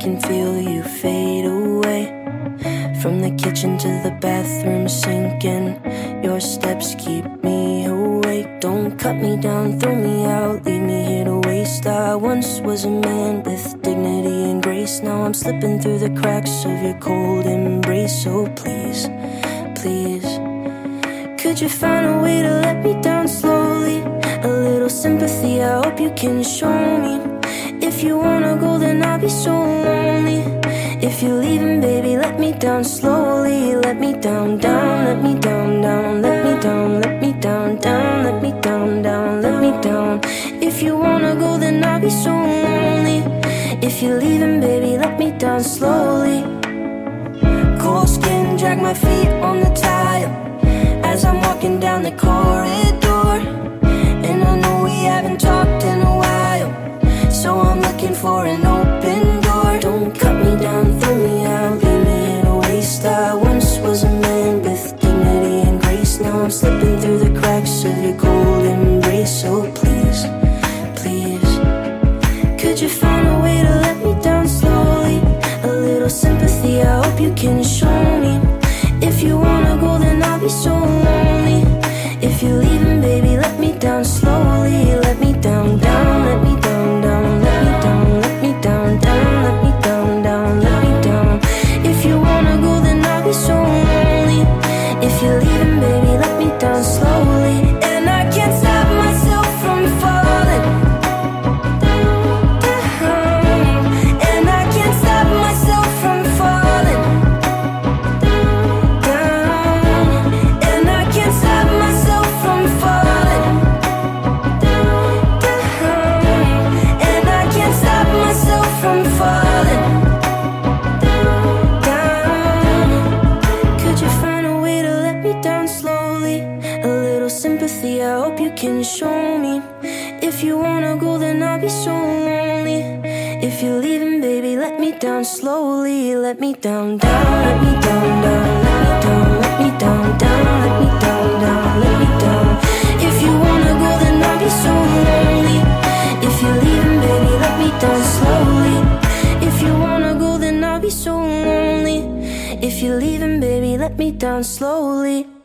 can feel you fade away. From the kitchen to the bathroom sinking, your steps keep me awake. Don't cut me down, throw me out, leave me here to waste. I once was a man with dignity and grace. Now I'm slipping through the cracks of your cold embrace. So please, please, could you find a way to let me down slowly? A little sympathy, I hope you can show me. If you wanna go, then I'll be so lonely. If you're leaving, baby, let me down slowly. Let me down, down, let me down, down, let me down, let me down, down, let me down, down, let me down. If you wanna go, then I'll be so lonely. If you're leaving, baby, let me down slowly. Cold skin, drag my feet on the tile as I'm walking down the corridor. And I know we haven't talked in a while, so I'm looking for an open door. Don't cut me down, throw me out, leave me in a waste. I once was a man with dignity and grace. Now I'm slipping through the cracks of your cold embrace. So please, please, could you find a way to let me down slowly? A little sympathy, I hope you can show me. If you wanna go, then I'll be so lonely. If you're leaving, baby, let me down slowly. Let me down, down, let me down, down, let me down, let me down, down, let me down, down, let me down. If you wanna go, then I'll be so lonely. If you're leaving, baby, let me down slowly. And I can't stop myself from falling down. And I can't stop myself from falling down. And I can't stop myself from falling down. And I can't stop myself from falling down. Could you find a way to let me down slowly? A little sympathy, I hope you can show me. If you wanna go, then I'll be so lonely. If you're leaving, baby, let me down slowly. Let me down, down, let me down, down, let me down, let me down, down, let me down, down, let me down. If you wanna go, then I'll be so lonely. If you're leaving, baby, let me down slowly. If you wanna go, then I'll be so lonely. If you're leaving, baby, let me down slowly.